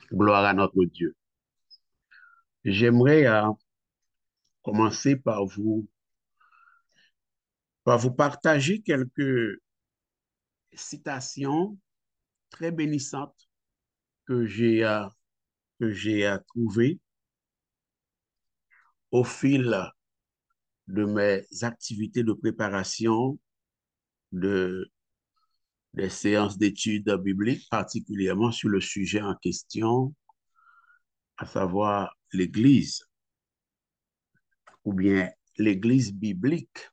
Gloire à notre Dieu. J'aimerais commencer par vous partager quelques citations très bénissantes que j'ai trouvées au fil de mes activités de préparation de, des séances d'études bibliques, particulièrement sur le sujet en question, à savoir l'Église ou bien l'Église biblique.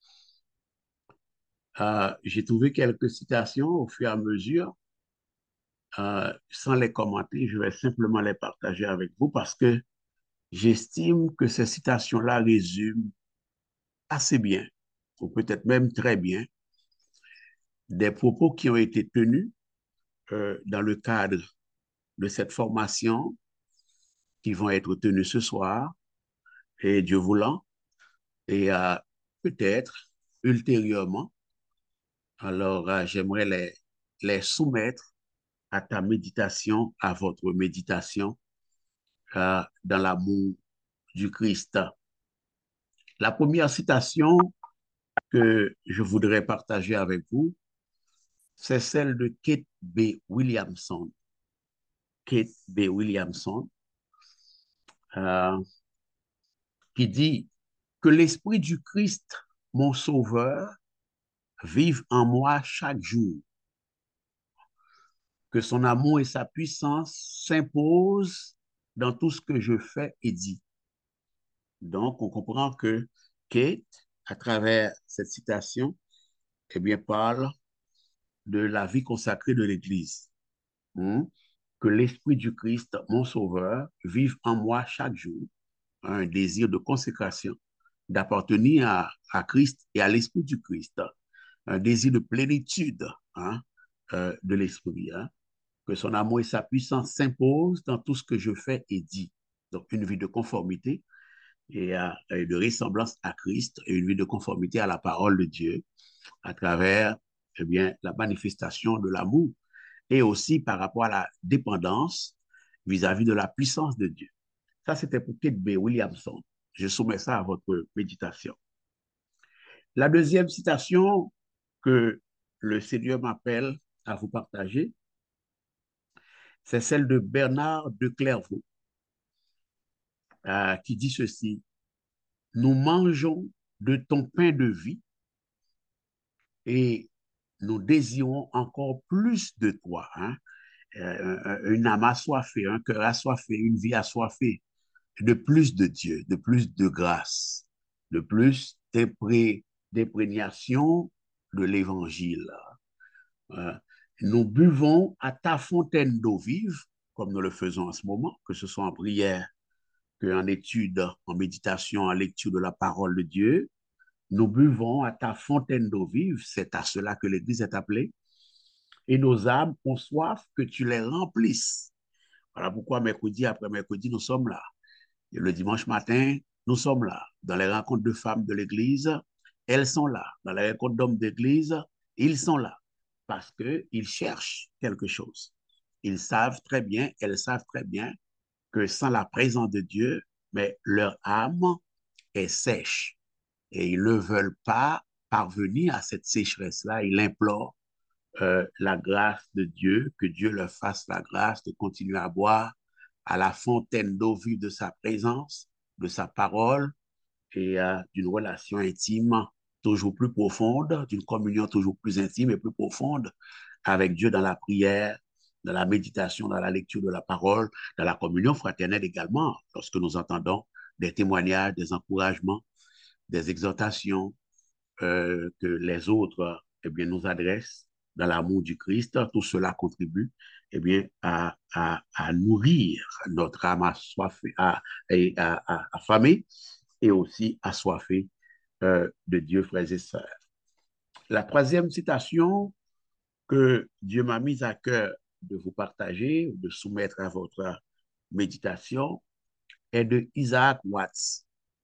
J'ai trouvé quelques citations au fur et à mesure. Sans les commenter, je vais simplement les partager avec vous parce que j'estime que ces citations-là résument assez bien, ou peut-être même très bien, des propos qui ont été tenus dans le cadre de cette formation qui vont être tenus ce soir, et Dieu voulant, et peut-être ultérieurement. Alors, j'aimerais les soumettre à ta méditation, à votre méditation, dans l'amour du Christ. La première citation que je voudrais partager avec vous, c'est celle de Kate B. Williamson. Kate B. Williamson, euh, qui dit que l'Esprit du Christ, mon Sauveur, vive en moi chaque jour, que son amour et sa puissance s'imposent dans tout ce que je fais et dis. Donc, on comprend que Kate, à travers cette citation, eh bien, parle de la vie consacrée de l'Église. Hmm? Que l'Esprit du Christ, mon Sauveur, vive en moi chaque jour, un désir de consécration, d'appartenir Christ et à l'Esprit du Christ, un désir de plénitude de l'Esprit, que son amour et sa puissance s'imposent dans tout ce que je fais et dis. Donc, une vie de conformité et de ressemblance à Christ et une vie de conformité à la parole de Dieu à travers eh bien, la manifestation de l'amour et aussi par rapport à la dépendance vis-à-vis de la puissance de Dieu. Ça, c'était pour Kate B. Williamson. Je soumets ça à votre méditation. La deuxième citation que le Seigneur m'appelle à vous partager, c'est celle de Bernard de Clairvaux, qui dit ceci: nous mangeons de ton pain de vie et nous désirons encore plus de toi. Une âme assoiffée, un cœur assoiffé, une vie assoiffée de plus de Dieu, de plus de grâce, de plus d'imprégnation de l'Évangile. Euh, nous buvons à ta fontaine d'eau vive, comme nous le faisons en ce moment, que ce soit en prière, qu'en étude, en méditation, en lecture de la parole de Dieu. Nous buvons à ta fontaine d'eau vive, c'est à cela que l'Église est appelée, et nos âmes ont soif que tu les remplisses. Voilà pourquoi mercredi après mercredi, nous sommes là. Et le dimanche matin, nous sommes là. Dans les rencontres de femmes de l'Église, elles sont là. Dans les rencontres d'hommes d'Église, ils sont là. Parce qu'ils cherchent quelque chose. Ils savent très bien, elles savent très bien que sans la présence de Dieu, mais leur âme est sèche. Et ils ne veulent pas parvenir à cette sécheresse-là. Ils implorent la grâce de Dieu, que Dieu leur fasse la grâce de continuer à boire à la fontaine d'eau vive de sa présence, de sa parole et d'une relation intime toujours plus profonde, d'une communion toujours plus intime et plus profonde avec Dieu dans la prière, dans la méditation, dans la lecture de la parole, dans la communion fraternelle également, lorsque nous entendons des témoignages, des encouragements, des exhortations que les autres eh bien, nous adressent dans l'amour du Christ. Tout cela contribue eh bien, à nourrir notre âme assoiffée, affamée et aussi assoiffée de Dieu, frères et sœurs. La troisième citation que Dieu m'a mise à cœur de vous partager, de soumettre à votre méditation, est de Isaac Watts.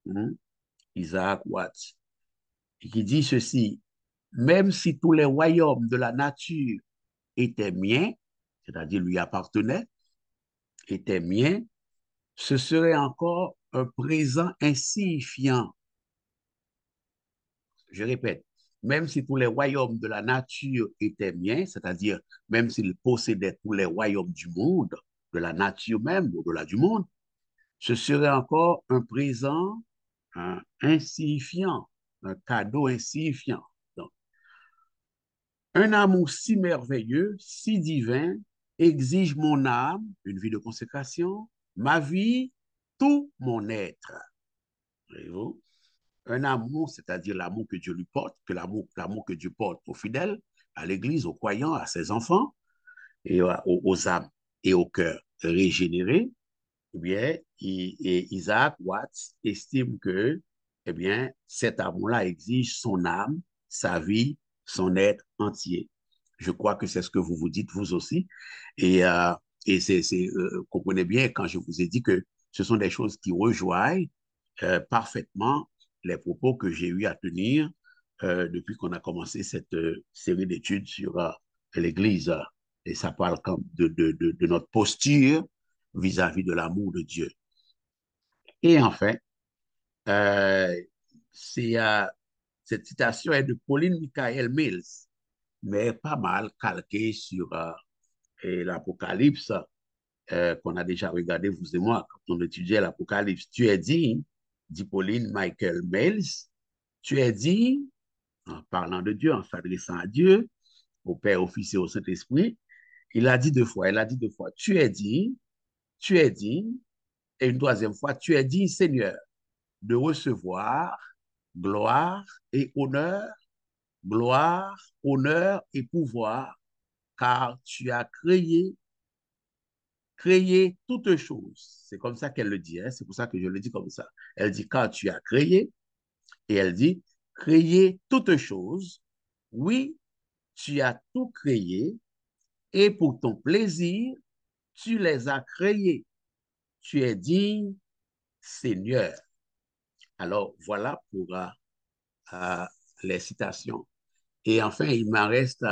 Isaac Watts, qui dit ceci: même si tous les royaumes de la nature étaient miens, c'est-à-dire lui appartenaient, étaient miens, ce serait encore un présent insignifiant. Je répète, même si tous les royaumes de la nature étaient miens, c'est-à-dire même s'ils possédaient tous les royaumes du monde, de la nature même, au-delà du monde, ce serait encore un présent insignifiant, un cadeau insignifiant. Donc, un amour si merveilleux, si divin, exige mon âme, une vie de consécration, ma vie, tout mon être. Voyez-vous? Un amour, c'est-à-dire l'amour que Dieu lui porte, que l'amour que Dieu porte aux fidèles, à l'Église, aux croyants, à ses enfants, et aux âmes et aux cœurs régénérés, eh bien, Isaac Watts estime que, eh bien, cet amour-là exige son âme, sa vie, son être entier. Je crois que c'est ce que vous vous dites, vous aussi. Et, comprenez bien quand je vous ai dit que ce sont des choses qui rejoignent parfaitement les propos que j'ai eu à tenir depuis qu'on a commencé cette série d'études sur l'Église. Et ça parle comme de notre posture vis-à-vis de l'amour de Dieu. Et enfin, euh, c'est, cette citation est de Pauline Michael Mills, mais pas mal calquée sur l'Apocalypse qu'on a déjà regardé, vous et moi, quand on étudiait l'Apocalypse. Tu es dit Pauline Michael Mills, tu es dit, en parlant de Dieu, en s'adressant à Dieu, au Père, au Fils et au Saint-Esprit, il a dit deux fois, elle a dit deux fois, tu es dit, et une troisième fois, tu es dit, Seigneur, de recevoir gloire et gloire, honneur et pouvoir, car tu as créé toutes choses. C'est comme ça qu'elle le dit, hein? C'est pour ça que je le dis comme ça. Elle dit, car tu as créé, et elle dit, créé toutes choses. Oui, tu as tout créé, et pour ton plaisir, tu les as créés. Tu es digne, Seigneur. Alors, voilà pour euh, les citations. Et enfin, il m'en reste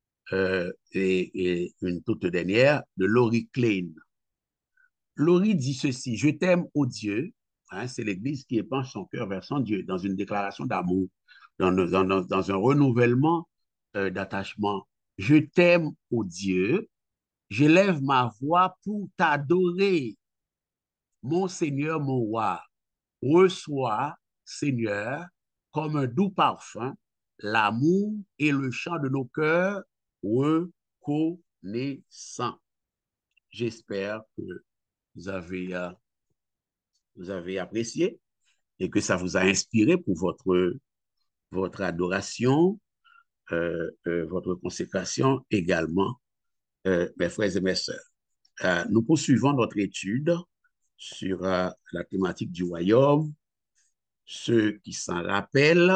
et une toute dernière de Laurie Klein. Laurie dit ceci, je t'aime, ô Dieu, hein, c'est l'Église qui épanche son cœur vers son Dieu dans une déclaration d'amour, dans un renouvellement d'attachement. Je t'aime, ô Dieu, j'élève ma voix pour t'adorer, mon Seigneur, mon roi. Reçois, Seigneur, comme un doux parfum, l'amour et le chant de nos cœurs reconnaissants. J'espère que vous avez, euh, vous avez apprécié et que ça vous a inspiré pour votre adoration, votre consécration également, mes frères et mes sœurs. Nous poursuivons notre étude sur la thématique du royaume. Ceux qui s'en rappellent,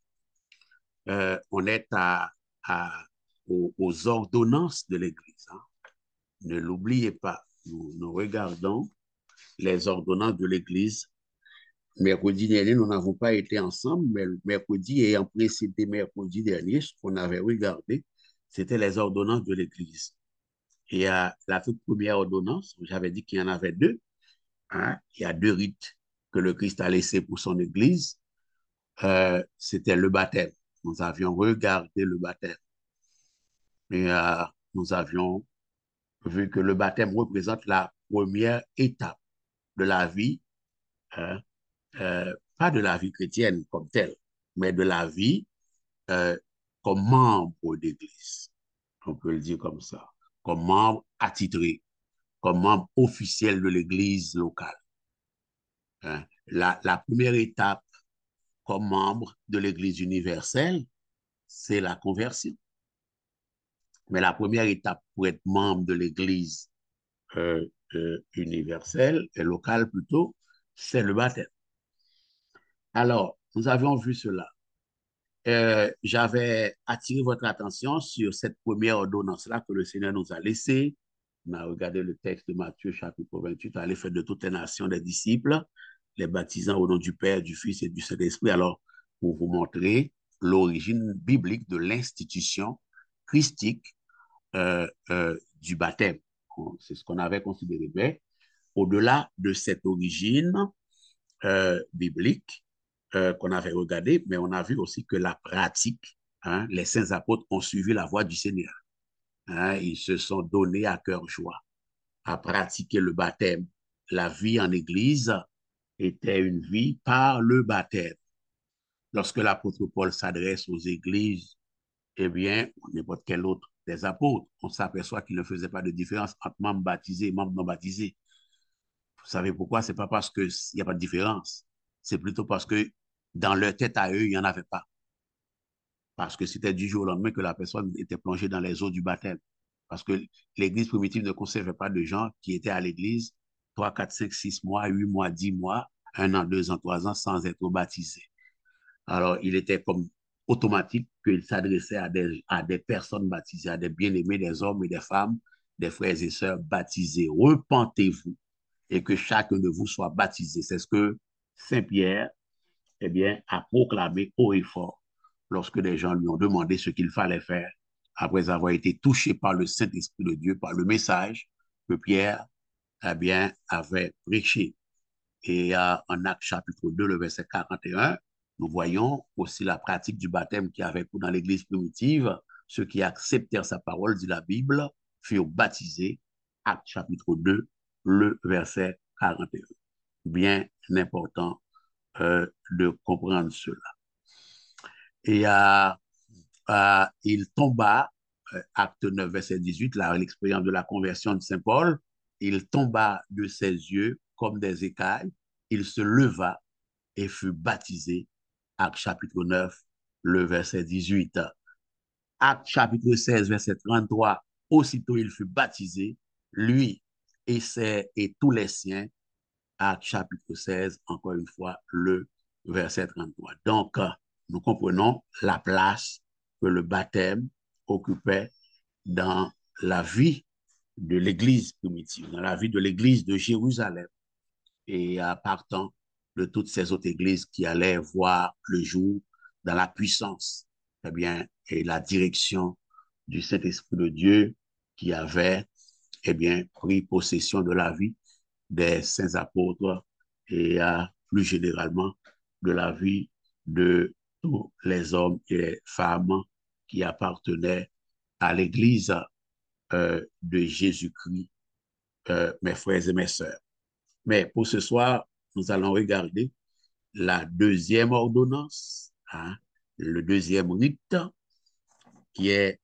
on est aux ordonnances de l'Église. Hein. Ne l'oubliez pas, nous regardons les ordonnances de l'Église. Mercredi dernier, nous n'avons pas été ensemble, mais le mercredi ayant précédé mercredi dernier, ce qu'on avait regardé, c'était les ordonnances de l'Église. Et la toute première ordonnance, j'avais dit qu'il y en avait deux. Hein, il y a deux rites que le Christ a laissés pour son Église. C'était le baptême. Nous avions regardé le baptême. Et nous avions vu que le baptême représente la première étape de la vie, hein, pas de la vie chrétienne comme telle, mais de la vie euh, comme membre d'Église. On peut le dire comme ça, comme membre attitré, comme membre officiel de l'Église locale. Hein. La première étape comme membre de l'Église universelle, c'est la conversion. Mais la première étape pour être membre de l'Église universelle et locale plutôt, c'est le baptême. Alors, nous avions vu cela. J'avais attiré votre attention sur cette première ordonnance-là que le Seigneur nous a laissée. On a regardé le texte de Matthieu, chapitre 28, allez faire de toutes les nations des disciples, les baptisant au nom du Père, du Fils et du Saint-Esprit. Alors, pour vous montrer l'origine biblique de l'institution christique du baptême. C'est ce qu'on avait considéré. Mais au-delà de cette origine biblique qu'on avait regardée, mais on a vu aussi que la pratique, hein, les saints apôtres ont suivi la voie du Seigneur. Hein, ils se sont donnés à cœur joie à pratiquer le baptême. La vie en Église était une vie par le baptême. Lorsque l'apôtre Paul s'adresse aux églises, eh bien, n'importe quel autre des apôtres, on s'aperçoit qu'il ne faisait pas de différence entre membres baptisés et membres non baptisés. Vous savez pourquoi? C'est pas parce qu'il n'y a pas de différence. C'est plutôt parce que dans leur tête à eux, il n'y en avait pas. Parce que c'était du jour au lendemain que la personne était plongée dans les eaux du baptême. Parce que l'Église primitive ne conservait pas de gens qui étaient à l'Église 3, 4, 5, 6 mois, 8 mois, 10 mois, 1 an, 2 ans, 3 ans sans être baptisés. Alors, il était comme automatique qu'il s'adressait à des personnes baptisées, à des bien-aimés, des hommes et des femmes, des frères et sœurs baptisés. Repentez-vous et que chacun de vous soit baptisé. C'est ce que Saint Pierre, eh bien, a proclamé haut et fort lorsque les gens lui ont demandé ce qu'il fallait faire après avoir été touché par le Saint-Esprit de Dieu, par le message que Pierre, eh bien, avait prêché. Et en Actes chapitre 2, le verset 41, nous voyons aussi la pratique du baptême qui avait cours dans l'Église primitive. Ceux qui acceptèrent sa parole, dit la Bible, furent baptisés. Actes chapitre 2, le verset 41. Bien important de comprendre cela. Et il tomba, acte 9, verset 18, l'expérience de la conversion de Saint Paul, il tomba de ses yeux comme des écailles, il se leva et fut baptisé. Acte chapitre 9, le verset 18. Acte chapitre 16, verset 33, aussitôt il fut baptisé, lui et tous les siens. Acte chapitre 16, encore une fois, le verset 33. Donc, nous comprenons la place que le baptême occupait dans la vie de l'Église primitive, dans la vie de l'Église de Jérusalem et partant de toutes ces autres églises qui allaient voir le jour dans la puissance eh bien, et la direction du Saint-Esprit de Dieu qui avait eh bien, pris possession de la vie des saints apôtres et plus généralement de la vie de tous les hommes et les femmes qui appartenaient à l'Église de Jésus-Christ, mes frères et mes sœurs. Mais pour ce soir, nous allons regarder la deuxième ordonnance, hein, le deuxième rite, qui est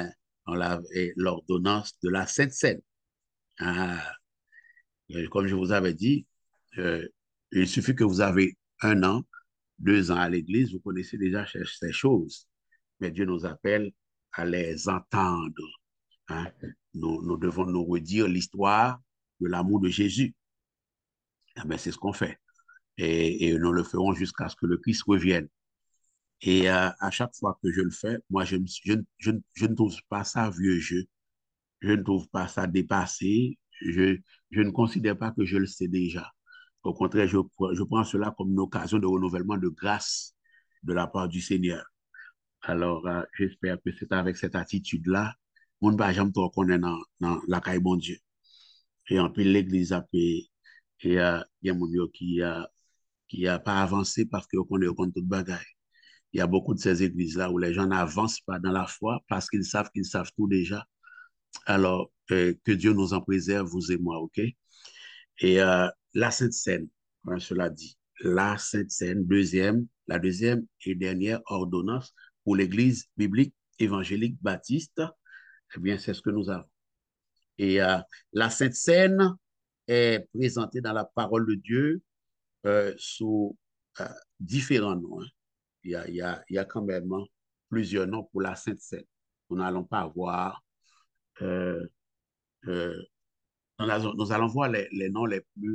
l'ordonnance de la Sainte Seine. Ah, comme je vous avais dit, euh, il suffit que vous avez 1 an, 2 ans à l'Église, vous connaissez déjà ces choses. Mais Dieu nous appelle à les entendre. Hein. Nous devons nous redire l'histoire de l'amour de Jésus. Ah ben, c'est ce qu'on fait. Et nous le ferons jusqu'à ce que le Christ revienne. Et à chaque fois que je le fais, moi, je ne trouve pas ça vieux jeu. Je ne trouve pas ça dépassé. Je ne considère pas que je le sais déjà. Au contraire, je prends cela comme une occasion de renouvellement de grâce de la part du Seigneur. Alors, j'espère que c'est avec cette attitude-là, on ne va jamais trop connaître dans la caille bon Dieu. Et en plus, l'Église a fait, et il y a mon Dieu qui a pas avancé parce qu'on connaît toute bagaille. Il y a beaucoup de ces églises-là où les gens n'avancent pas dans la foi parce qu'ils savent tout déjà. Alors, que Dieu nous en préserve, vous et moi, OK? Et la Sainte Seine, hein, cela dit, la Sainte Seine, la deuxième et dernière ordonnance pour l'Église biblique évangélique baptiste, eh bien, c'est ce que nous avons. Et la Sainte Seine est présentée dans la parole de Dieu sous euh, différents noms. Hein. Il y a quand même plusieurs noms pour la Sainte Seine. Nous n'allons pas voir, euh, euh, nous allons voir les noms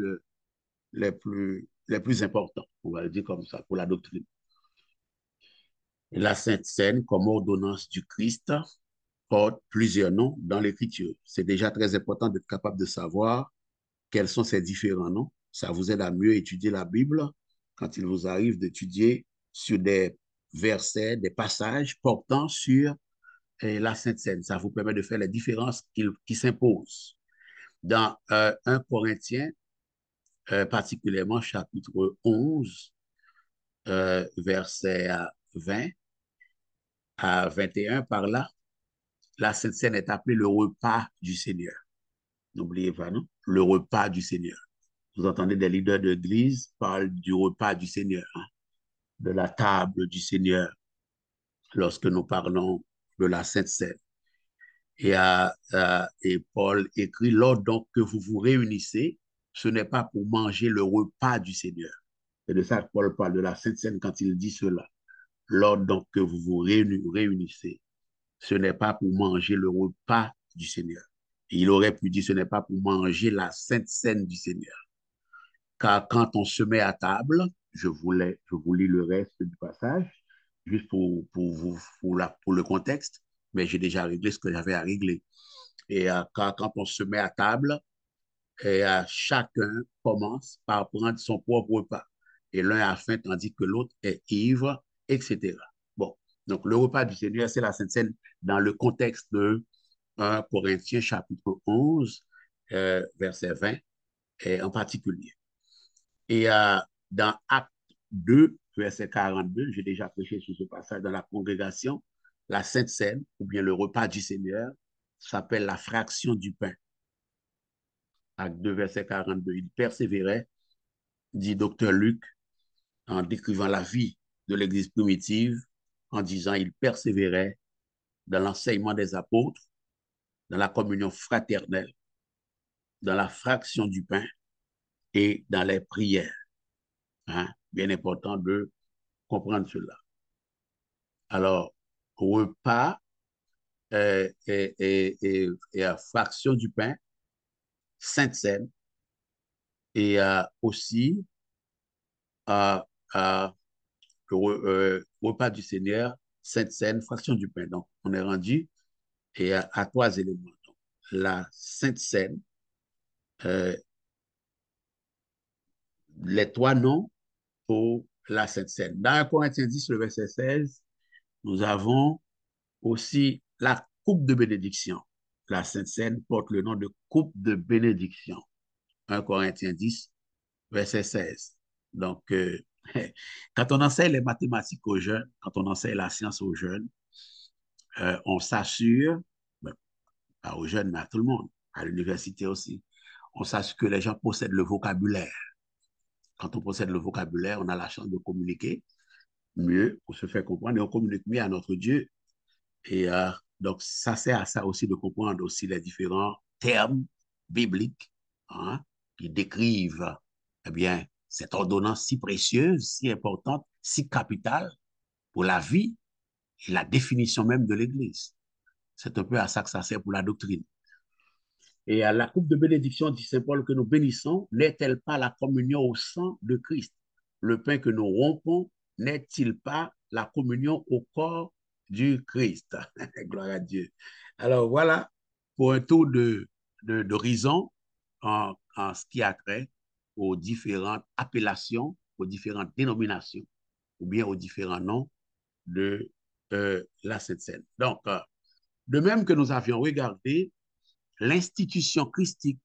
les plus importants, on va le dire comme ça, pour la doctrine. Et la Sainte Seine, comme ordonnance du Christ, porte plusieurs noms dans l'Écriture. C'est déjà très important d'être capable de savoir quels sont ces différents noms. Ça vous aide à mieux étudier la Bible quand il vous arrive d'étudier sur des versets, des passages portant sur la Sainte Seine. Ça vous permet de faire les différences qui s'imposent. Dans 1 Corinthiens, particulièrement chapitre 11, verset 20 à 21 par là. La Sainte Seine est appelée le repas du Seigneur. N'oubliez pas, non? Le repas du Seigneur. Vous entendez des leaders d'église parler du repas du Seigneur, hein, de la table du Seigneur, lorsque nous parlons de la Sainte Seine. Et Paul écrit, lors donc que vous vous réunissez, ce n'est pas pour manger le repas du Seigneur. C'est de ça que Paul parle de la Sainte Seine quand il dit cela. Lors donc que vous vous réunissez, ce n'est pas pour manger le repas du Seigneur. Et il aurait pu dire, ce n'est pas pour manger la Sainte Seine du Seigneur. Car quand on se met à table, je vous lis le reste du passage, juste pour le contexte, mais j'ai déjà réglé ce que j'avais à régler. Quand on se met à table, chacun commence par prendre son propre repas. Et l'un a faim tandis que l'autre est ivre, etc. Bon, donc le repas du Seigneur, c'est la Sainte Seine dans le contexte de 1 Corinthiens chapitre 11, verset 20 en particulier. Et dans Acte 2, verset 42, j'ai déjà prêché sur ce passage dans la congrégation, la Sainte Seine, ou bien le repas du Seigneur, s'appelle la fraction du pain. Acte 2, verset 42. Il persévérait, dit docteur Luc, en décrivant la vie de l'Église primitive, en disant il persévérait dans l'enseignement des apôtres, dans la communion fraternelle, dans la fraction du pain et dans les prières. Hein? Bien important de comprendre cela. Alors, repas et fraction du pain, Sainte Seine, et aussi euh, euh, repas du Seigneur, Sainte Seine, fraction du pain. Donc, on est rendu à trois éléments. Donc, la Sainte Seine, euh, les trois noms pour la Sainte Seine. Dans 1 Corinthiens 10, le verset 16, nous avons aussi la coupe de bénédiction. La Sainte Seine porte le nom de coupe de bénédiction. 1 Corinthiens 10, verset 16. Donc, quand on enseigne les mathématiques aux jeunes, quand on enseigne la science aux jeunes, on s'assure, ben, pas aux jeunes, mais à tout le monde, à l'université aussi, on s'assure que les gens possèdent le vocabulaire. Quand on possède le vocabulaire, on a la chance de communiquer mieux pour se faire comprendre et on communique mieux à notre Dieu. Et donc, ça sert à ça aussi de comprendre aussi les différents termes bibliques, hein, qui décrivent, eh bien, cette ordonnance si précieuse, si importante, si capitale pour la vie et la définition même de l'Église. C'est un peu à ça que ça sert pour la doctrine. Et à la coupe de bénédiction, dit Saint Paul, que nous bénissons, n'est-elle pas la communion au sang de Christ? Le pain que nous rompons n'est-il pas la communion au corps du Christ? Gloire à Dieu. Alors voilà, pour un tour d'horizon en ce qui a trait aux différentes appellations, aux différentes dénominations, ou bien aux différents noms de la Sainte Seine. Donc, de même que nous avions regardé l'institution christique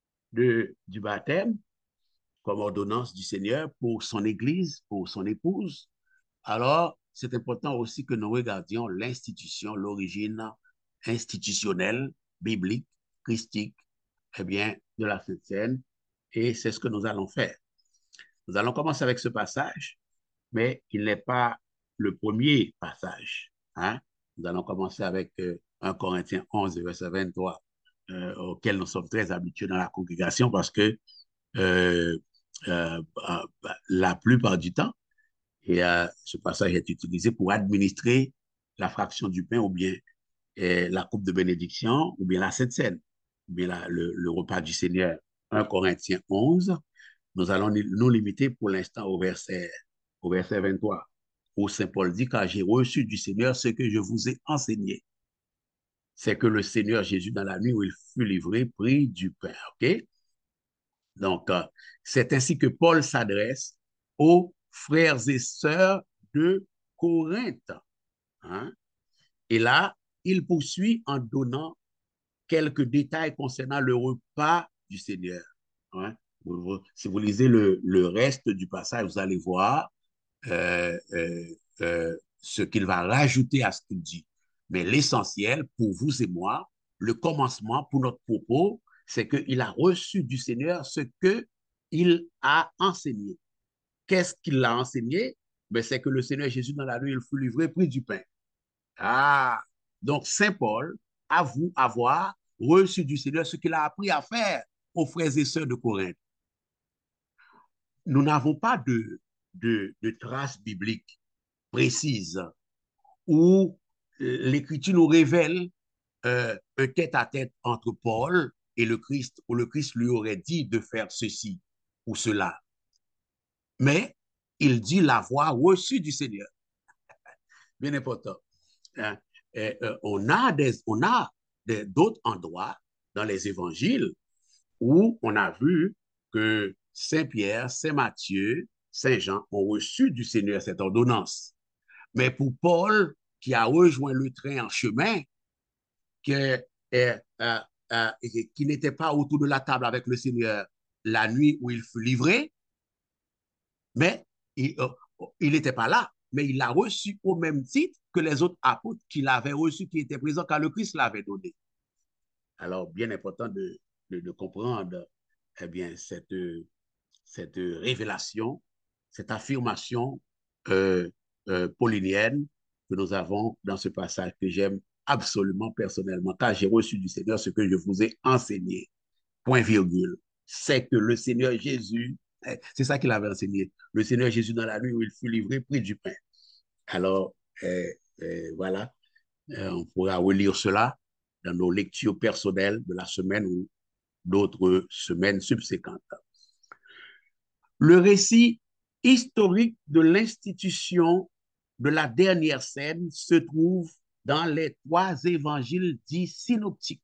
du baptême comme ordonnance du Seigneur pour son Église, pour son épouse, alors c'est important aussi que nous regardions l'institution, l'origine institutionnelle, biblique, christique, eh bien, de la Sainte Seine, et c'est ce que nous allons faire. Nous allons commencer avec ce passage, mais il n'est pas le premier passage. Hein? Nous allons commencer avec 1 Corinthiens 11, verset 23, auquel nous sommes très habitués dans la congrégation parce que euh, euh, la plupart du temps, ce passage est utilisé pour administrer la fraction du pain ou bien la coupe de bénédiction ou bien la Sainte Seine, ou bien le repas du Seigneur. 1 Corinthiens 11, nous allons nous limiter pour l'instant au verset 23, où Saint Paul dit, car j'ai reçu du Seigneur ce que je vous ai enseigné. C'est que le Seigneur Jésus, dans la nuit où il fut livré, prit du pain. OK? Donc, c'est ainsi que Paul s'adresse aux frères et sœurs de Corinthe. Hein? Et là, il poursuit en donnant quelques détails concernant le repas du Seigneur. Hein? Si vous lisez le reste du passage, vous allez voir euh, euh, ce qu'il va rajouter à ce qu'il dit. Mais l'essentiel pour vous et moi, le commencement pour notre propos, c'est qu'il a reçu du Seigneur ce qu'il a enseigné. Qu'est-ce qu'il a enseigné? Ben, c'est que le Seigneur Jésus, dans la nuit, il fut livré, pris du pain. Ah, donc Saint Paul avoue avoir reçu du Seigneur ce qu'il a appris à faire aux frères et sœurs de Corinthe. Nous n'avons pas de traces bibliques précises où l'Écriture nous révèle un tête-à-tête entre Paul et le Christ, où le Christ lui aurait dit de faire ceci ou cela. Mais il dit l'avoir reçu du Seigneur. Bien important. Hein? On a d'autres endroits dans les évangiles où on a vu que Saint Pierre, Saint Matthieu, Saint Jean ont reçu du Seigneur cette ordonnance. Mais pour Paul, qui a rejoint le train en chemin, que, euh, euh, qui n'était pas autour de la table avec le Seigneur la nuit où il fut livré, mais il n'était pas là, mais il l'a reçu au même titre que les autres apôtres qu'il avait reçus, qui étaient présents quand le Christ l'avait donné. Alors, bien important de comprendre eh bien, cette révélation, cette affirmation euh, paulinienne que nous avons dans ce passage que j'aime absolument personnellement, car j'ai reçu du Seigneur ce que je vous ai enseigné. Point virgule. C'est que le Seigneur Jésus, c'est ça qu'il avait enseigné. Le Seigneur Jésus, dans la nuit où il fut livré, prit du pain. Alors, voilà, on pourra relire cela dans nos lectures personnelles de la semaine ou d'autres semaines subséquentes. Le récit historique de l'institution de la dernière scène se trouve dans les trois évangiles dits synoptiques.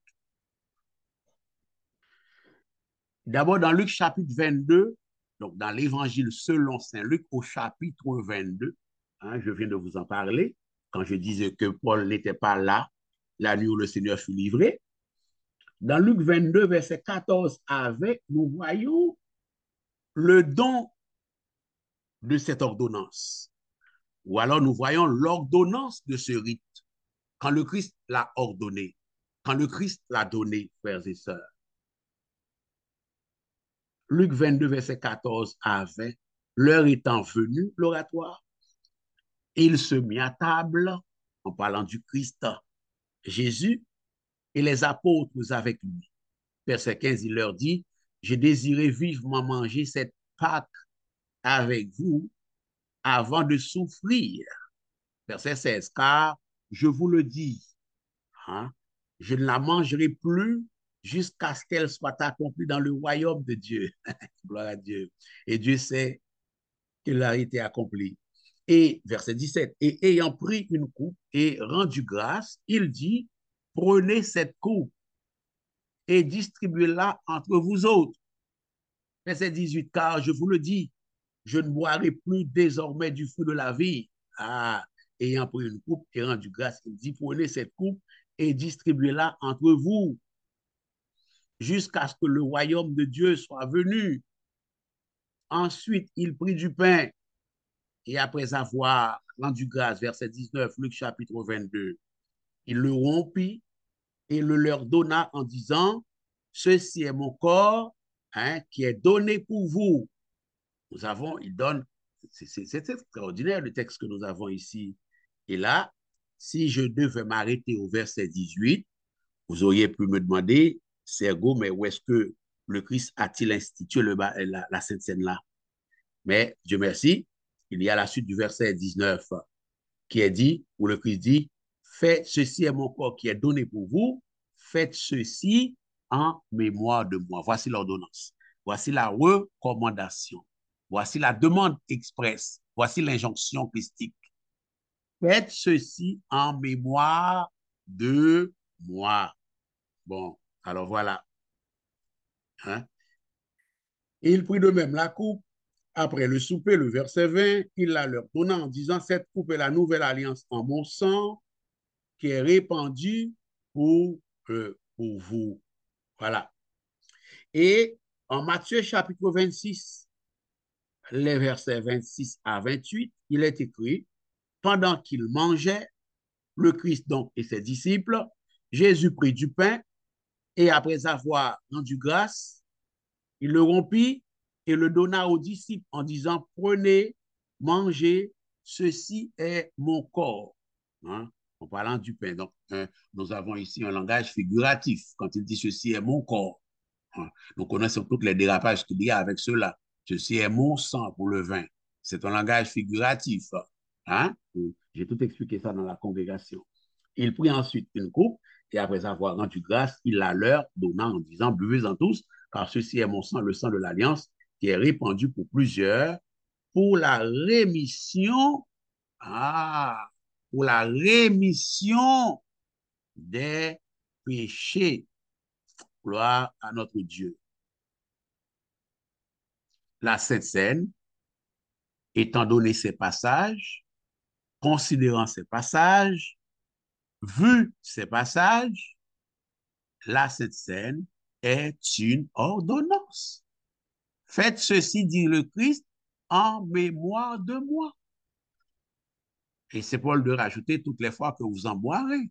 D'abord, dans Luc chapitre 22, donc dans l'évangile selon Saint Luc au chapitre 22, hein, je viens de vous en parler, quand je disais que Paul n'était pas là, la nuit où le Seigneur fut livré. Dans Luc 22, verset 14 à 20, nous voyons le don de cette ordonnance. Ou alors nous voyons l'ordonnance de ce rite, quand le Christ l'a ordonné, quand le Christ l'a donné, frères et sœurs. Luc 22, verset 14 à 20, l'heure étant venue, l'oratoire, il se mit à table, en parlant du Christ, Jésus, et les apôtres avec lui. Verset 15, il leur dit, j'ai désiré vivement manger cette Pâque avec vous avant de souffrir. Verset 16, car je vous le dis, hein, je ne la mangerai plus jusqu'à ce qu'elle soit accomplie dans le royaume de Dieu. Gloire à Dieu. Et Dieu sait qu'elle a été accomplie. Et verset 17, et ayant pris une coupe et rendu grâce, il dit, prenez cette coupe et distribuez-la entre vous autres. Verset 18, car je vous le dis, je ne boirai plus désormais du fruit de la vie. Ah, ayant pris une coupe et rendu grâce, il dit, prenez cette coupe et distribuez-la entre vous jusqu'à ce que le royaume de Dieu soit venu. Ensuite, il prit du pain et après avoir rendu grâce, verset 19, Luc chapitre 22, il le rompit et le leur donna en disant, ceci est mon corps, hein, qui est donné pour vous. Nous avons, il donne, c'est extraordinaire le texte que nous avons ici. Et là, si je devais m'arrêter au verset 18, vous auriez pu me demander, Sergo, mais où est-ce que le Christ a-t-il institué la Sainte Seine là? Mais Dieu merci, il y a la suite du verset 19 qui est dit, où le Christ dit, faites ceci est mon corps qui est donné pour vous, faites ceci en mémoire de moi. Voici l'ordonnance. Voici la recommandation. Voici la demande expresse. Voici l'injonction christique. Faites ceci en mémoire de moi. Bon, alors voilà. Hein? Et il prit de même la coupe. Après le souper, le verset 20, il la leur donna en disant, cette coupe est la nouvelle alliance en mon sang qui est répandue pour vous. Voilà. Et En Matthieu chapitre 26, les versets 26 à 28, il est écrit, pendant qu'il mangeait, le Christ donc et ses disciples, Jésus prit du pain et après avoir rendu grâce, il le rompit et le donna aux disciples en disant, prenez, mangez, ceci est mon corps. Hein? En parlant du pain. Donc, nous avons ici un langage figuratif quand il dit ceci est mon corps. Hein? Nous connaissons tous les dérapages qu'il y a avec cela. Ceci est mon sang pour le vin. C'est un langage figuratif. Hein? J'ai tout expliqué ça dans la congrégation. Il prit ensuite une coupe et après avoir rendu grâce, il la leur donna en disant, buvez-en tous, car ceci est mon sang, le sang de l'alliance, qui est répandu pour plusieurs, pour la rémission, ah, pour la rémission des péchés. Gloire à notre Dieu. La Sainte Seine, étant donné ces passages, considérant ces passages, vu ces passages, la Sainte Seine est une ordonnance. Faites ceci, dit le Christ, en mémoire de moi. Et c'est Paul de rajouter toutes les fois que vous en boirez.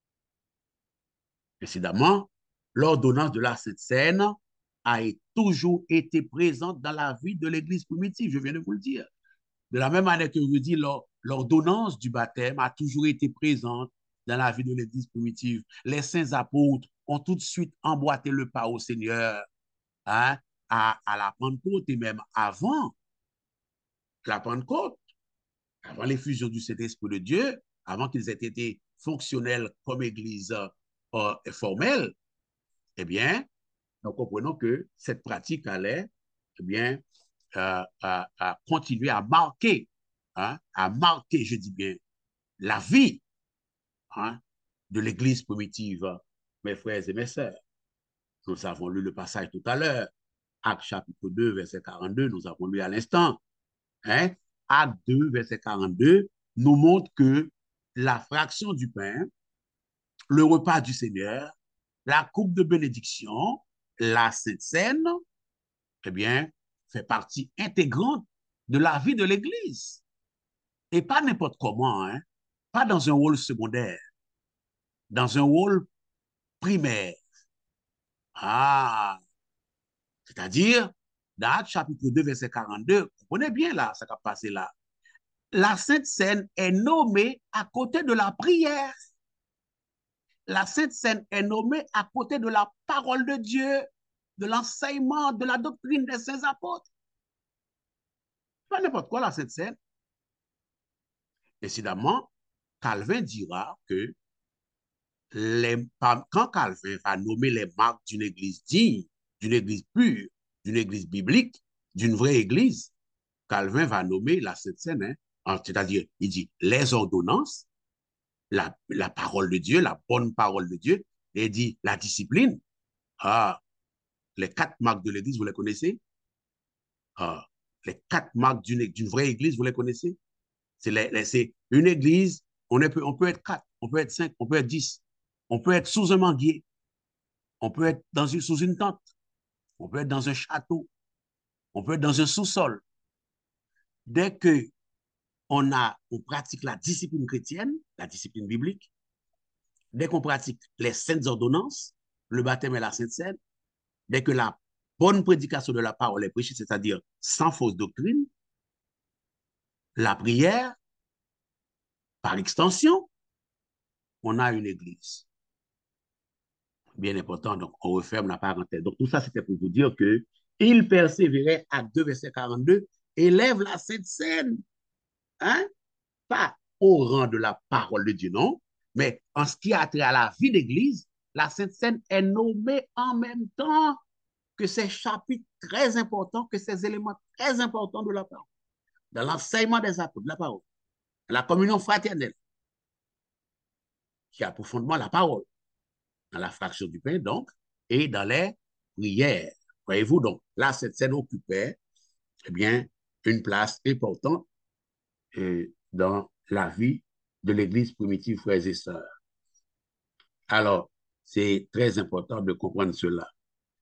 Évidemment, l'ordonnance de la Sainte Seine a toujours été présente dans la vie de l'Église primitive, je viens de vous le dire. De la même manière que je dis, l'ordonnance du baptême a toujours été présente dans la vie de l'Église primitive. Les saints apôtres ont tout de suite emboîté le pas au Seigneur, hein, à la Pentecôte et même avant la Pentecôte, avant l'effusion du Saint-Esprit de Dieu, avant qu'ils aient été fonctionnels comme Église formelle, eh bien, nous comprenons que cette pratique allait, eh bien, continuer hein, à marquer, je dis bien, la vie, hein, de l'Église primitive, mes frères et mes sœurs. Nous avons lu le passage tout à l'heure, Actes chapitre 2, verset 42, nous avons lu à l'instant. Hein? Acte 2, verset 42, nous montre que la fraction du pain, le repas du Seigneur, la coupe de bénédiction, la Sainte Seine, eh bien, fait partie intégrante de la vie de l'Église. Et pas n'importe comment, hein? Pas dans un rôle secondaire, dans un rôle primaire. Ah, c'est-à-dire, dans Actes chapitre 2, verset 42, vous comprenez bien là, ça qui a passé là. La Sainte Seine est nommée à côté de la prière. La Sainte Seine est nommée à côté de la parole de Dieu, de l'enseignement, de la doctrine des saints apôtres. Pas n'importe quoi, la Sainte Seine. Évidemment, Calvin dira que quand Calvin va nommer les marques d'une église digne, d'une église pure, d'une église biblique, d'une vraie église, Calvin va nommer la Sainte Seine, hein, c'est-à-dire, il dit les ordonnances, la parole de Dieu, la bonne parole de Dieu, et il dit la discipline. Ah, les 4 marques de l'église, vous les connaissez? Ah, les 4 marques d'une vraie église, vous les connaissez? C'est une église, on peut être 4, on peut être 5, on peut être 10, on peut être sous un manguier, on peut être sous une tente, on peut être dans un château, on peut être dans un sous-sol. Dès que on pratique la discipline chrétienne, la discipline biblique, dès qu'on pratique les saintes ordonnances, le baptême et la sainte seine, dès que la bonne prédication de la parole est prêchée, c'est-à-dire sans fausse doctrine, la prière, par extension, on a une église. Bien important, donc on referme la parenthèse. Donc tout ça, c'était pour vous dire que il persévérait à 2, verset 42, élève la sainte seine, hein? Pas au rang de la parole de Dieu, non, mais en ce qui a trait à la vie d'église, la sainte seine est nommée en même temps que ces chapitres très importants, que ces éléments très importants de la parole, dans l'enseignement des apôtres, de la parole, la communion fraternelle, qui a pour fondement la parole, dans la fraction du pain, donc, et dans les prières. Voyez-vous, donc, là, cette scène occupait, eh bien, une place importante dans la vie de l'Église primitive, frères et sœurs. Alors, c'est très important de comprendre cela.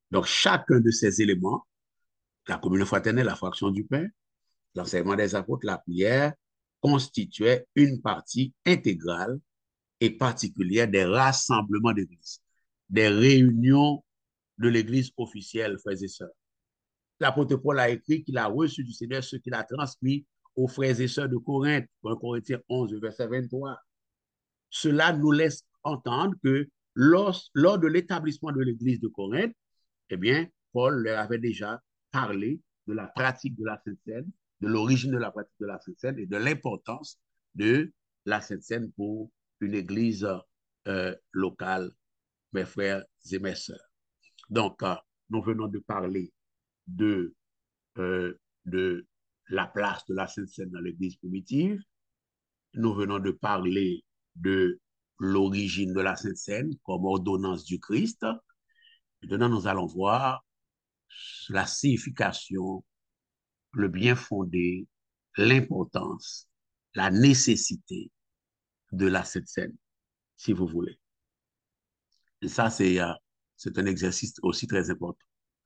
Donc, chacun de ces éléments, la communion fraternelle, la fraction du pain, l'enseignement des apôtres, la prière, constituait une partie intégrale et particulière des rassemblements d'église, des réunions de l'église officielle, frères et sœurs. L'apôtre Paul a écrit qu'il a reçu du Seigneur ce qu'il a transmis aux frères et sœurs de Corinthe, 1 Corinthiens 11, verset 23. Cela nous laisse entendre que lors de l'établissement de l'église de Corinthe, eh bien, Paul leur avait déjà parlé de la pratique de la Sainte Seine, de l'origine de la pratique de la Sainte Seine et de l'importance de la Sainte Seine pour une église locale, mes frères et mes sœurs. Donc, nous venons de parler de, de la place de la Sainte Seine dans l'église primitive. Nous venons de parler de l'origine de la Sainte Seine comme ordonnance du Christ. Maintenant, nous allons voir la signification, le bien fondé, l'importance, la nécessité de la Sainte Seine, si vous voulez. Et ça, c'est un exercice aussi très important.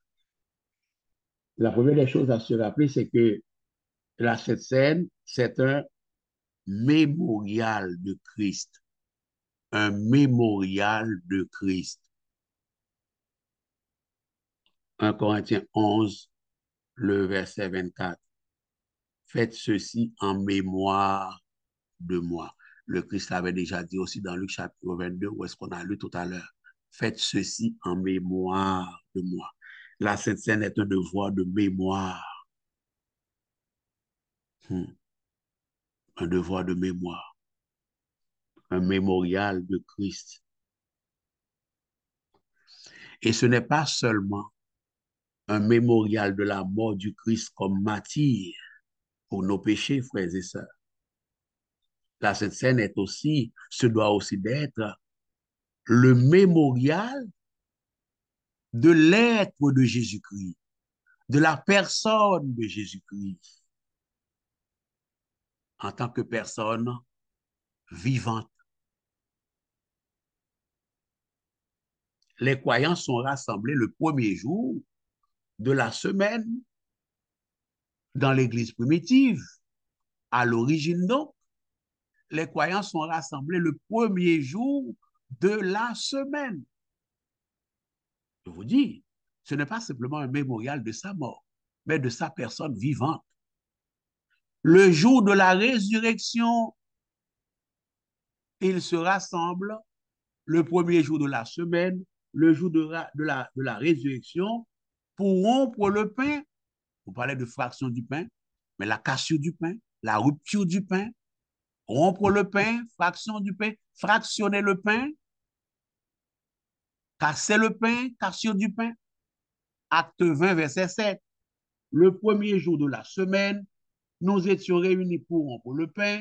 La première des choses à se rappeler, c'est que la Sainte Seine, c'est un mémorial de Christ. Un mémorial de Christ. 1 Corinthiens 11, le verset 24. Faites ceci en mémoire de moi. Le Christ l'avait déjà dit aussi dans Luc chapitre 22, où est-ce qu'on a lu tout à l'heure. Faites ceci en mémoire de moi. La Sainte Seine est un devoir de mémoire. Un devoir de mémoire. Un mémorial de Christ. Et ce n'est pas seulement un mémorial de la mort du Christ comme matière pour nos péchés, frères et sœurs. La Sainte Seine est aussi, se doit aussi d'être le mémorial de l'être de Jésus-Christ, de la personne de Jésus-Christ, en tant que personne vivante. Les croyants sont rassemblés le premier jour de la semaine dans l'église primitive. À l'origine, donc, les croyants sont rassemblés le premier jour de la semaine. Je vous dis, ce n'est pas simplement un mémorial de sa mort, mais de sa personne vivante. Le jour de la résurrection, ils se rassemblent le premier jour de la semaine, le jour de la résurrection, pour rompre le pain. Vous parlez de fraction du pain, mais la cassure du pain, la rupture du pain, rompre le pain, fraction du pain, fractionner le pain, casser le pain, cassure du pain. Acte 20, verset 7. Le premier jour de la semaine, nous étions réunis pour rompre le pain.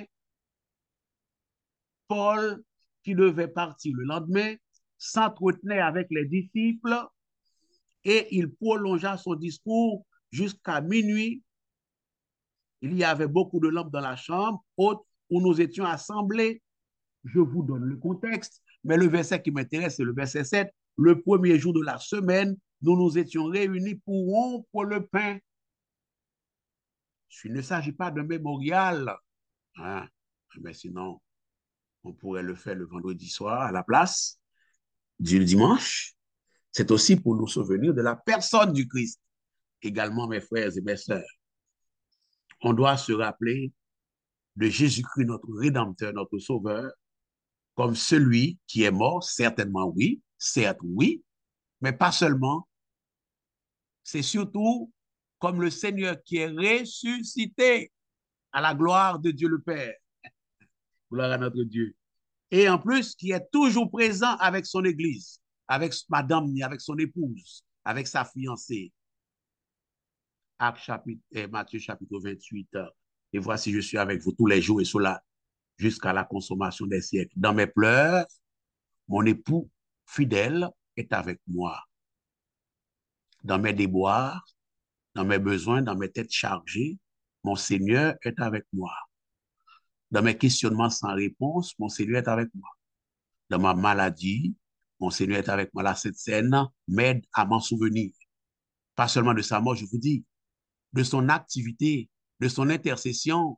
Paul, qui devait partir le lendemain, s'entretenait avec les disciples et il prolongea son discours jusqu'à minuit. Il y avait beaucoup de lampes dans la chambre haute où nous étions assemblés. Je vous donne le contexte, mais le verset qui m'intéresse, c'est le verset 7. Le premier jour de la semaine, nous nous étions réunis pour rompre le pain. Il ne s'agit pas d'un mémorial, hein, mais sinon, on pourrait le faire le vendredi soir à la place du dimanche. C'est aussi pour nous souvenir de la personne du Christ. Également, mes frères et mes sœurs, on doit se rappeler de Jésus-Christ, notre Rédempteur, notre Sauveur, comme celui qui est mort, certainement oui, certes oui, mais pas seulement. C'est surtout comme le Seigneur qui est ressuscité à la gloire de Dieu le Père. Gloire à notre Dieu. Et en plus, qui est toujours présent avec son Église, avec Madame, avec son épouse, avec sa fiancée. Matthieu chapitre 28. Et voici, je suis avec vous tous les jours et cela jusqu'à la consommation des siècles. Dans mes pleurs, mon époux fidèle est avec moi. Dans mes déboires, dans mes besoins, dans mes têtes chargées, mon Seigneur est avec moi. Dans mes questionnements sans réponse, mon Seigneur est avec moi. Dans ma maladie, Mon Seigneur est avec moi là, cette scène m'aide à m'en souvenir. Pas seulement de sa mort, je vous dis, de son activité, de son intercession,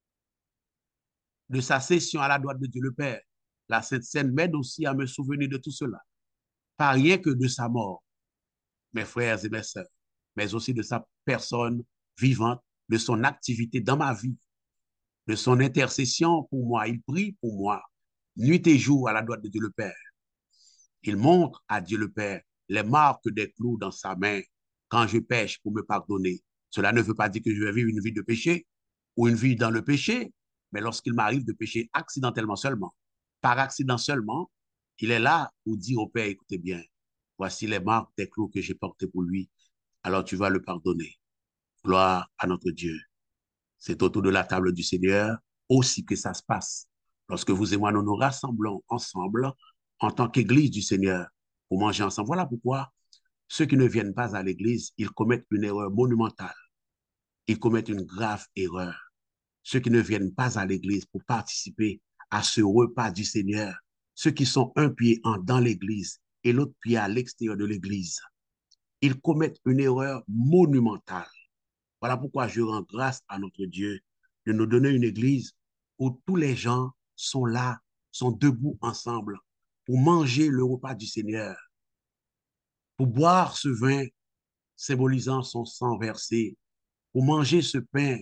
de sa session à la droite de Dieu le Père. La Sainte Seine m'aide aussi à me souvenir de tout cela. Pas rien que de sa mort, mes frères et mes sœurs, mais aussi de sa personne vivante, de son activité dans ma vie, de son intercession pour moi. Il prie pour moi, nuit et jour à la droite de Dieu le Père. Il montre à Dieu le Père les marques des clous dans sa main quand je pêche pour me pardonner. Cela ne veut pas dire que je vais vivre une vie de péché ou une vie dans le péché, mais lorsqu'il m'arrive de pécher accidentellement seulement, par accident seulement, il est là pour dire au Père, écoutez bien, voici les marques des clous que j'ai portés pour lui, alors tu vas le pardonner. Gloire à notre Dieu. C'est autour de la table du Seigneur aussi que ça se passe. Lorsque vous et moi, nous nous rassemblons ensemble en tant qu'Église du Seigneur pour manger ensemble. Voilà pourquoi ceux qui ne viennent pas à l'Église, ils commettent une erreur monumentale. Ils commettent une grave erreur. Ceux qui ne viennent pas à l'Église pour participer à ce repas du Seigneur, ceux qui sont un pied dans l'Église et l'autre pied à l'extérieur de l'Église, ils commettent une erreur monumentale. Voilà pourquoi je rends grâce à notre Dieu de nous donner une église où tous les gens sont là, sont debout ensemble pour manger le repas du Seigneur, pour boire ce vin symbolisant son sang versé, pour manger ce pain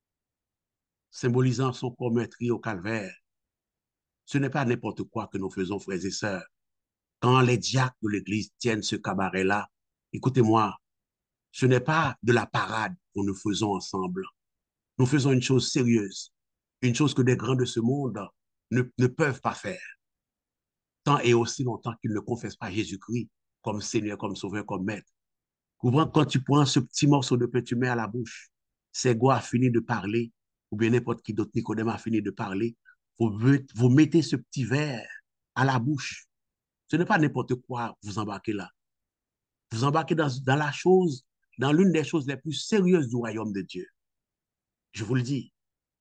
symbolisant son corps meurtri au calvaire. Ce n'est pas n'importe quoi que nous faisons, frères et sœurs. Quand les diacres de l'église tiennent ce cabaret-là, écoutez-moi, ce n'est pas de la parade que nous faisons ensemble. Nous faisons une chose sérieuse, une chose que des grands de ce monde ne peuvent pas faire, tant et aussi longtemps qu'ils ne confessent pas Jésus-Christ comme Seigneur, comme Sauveur, comme Maître. Quand tu prends ce petit morceau de pain, tu mets à la bouche, Ségou a fini de parler, ou bien n'importe qui d'autre, Nicodème a fini de parler, vous mettez ce petit verre à la bouche. Ce n'est pas n'importe quoi, vous embarquez là. Vous embarquez dans la chose, dans l'une des choses les plus sérieuses du royaume de Dieu. Je vous le dis,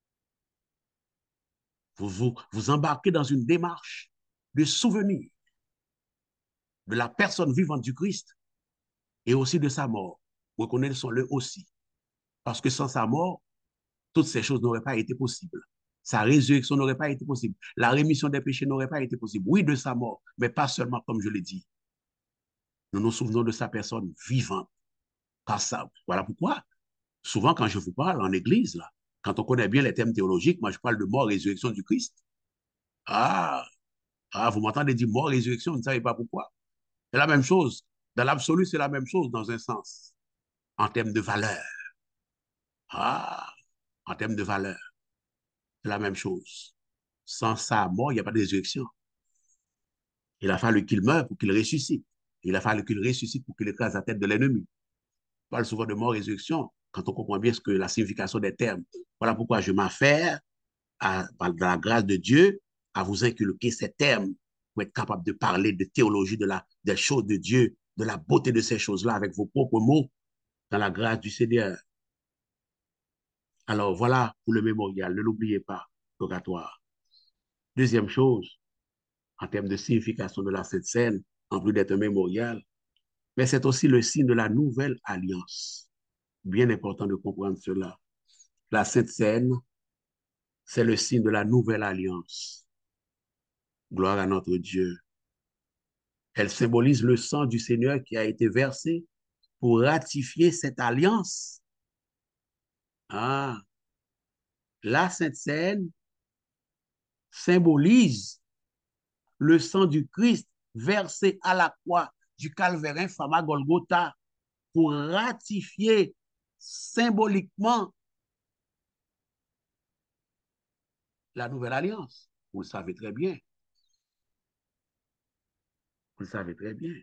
vous embarquez dans une démarche de souvenir de la personne vivante du Christ et aussi de sa mort. Reconnaissons-le aussi. Parce que sans sa mort, toutes ces choses n'auraient pas été possibles. Sa résurrection n'aurait pas été possible. La rémission des péchés n'aurait pas été possible. Oui, de sa mort, mais pas seulement comme je l'ai dit. Nous nous souvenons de sa personne vivante. Car ça, voilà pourquoi, souvent quand je vous parle en église, là, quand on connaît bien les thèmes théologiques, moi je parle de mort, résurrection du Christ. Ah, vous m'entendez dire mort, résurrection, vous ne savez pas pourquoi. C'est la même chose. Dans l'absolu, c'est la même chose dans un sens, en termes de valeur. Ah, en termes de valeur, c'est la même chose. Sans sa mort, il n'y a pas de résurrection. Il a fallu qu'il meure pour qu'il ressuscite. Il a fallu qu'il ressuscite pour qu'il écrase la tête de l'ennemi. On parle souvent de mort et résurrection quand on comprend bien ce que la signification des termes. Voilà pourquoi je m'affaire, par la grâce de Dieu, à vous inculquer ces termes pour être capable de parler de théologie, des choses de Dieu, de la beauté de ces choses-là avec vos propres mots, dans la grâce du Seigneur. Alors voilà pour le mémorial, ne l'oubliez pas, purgatoire. Deuxième chose, en termes de signification de la Sainte Seine, en plus d'être un mémorial, mais c'est aussi le signe de la nouvelle alliance. Bien important de comprendre cela. La Sainte Seine, c'est le signe de la nouvelle alliance. Gloire à notre Dieu. Elle symbolise le sang du Seigneur qui a été versé pour ratifier cette alliance. Ah, la Sainte Seine symbolise le sang du Christ versé à la croix du calvaire infâme à Golgotha pour ratifier symboliquement la nouvelle alliance. Vous le savez très bien. Vous le savez très bien.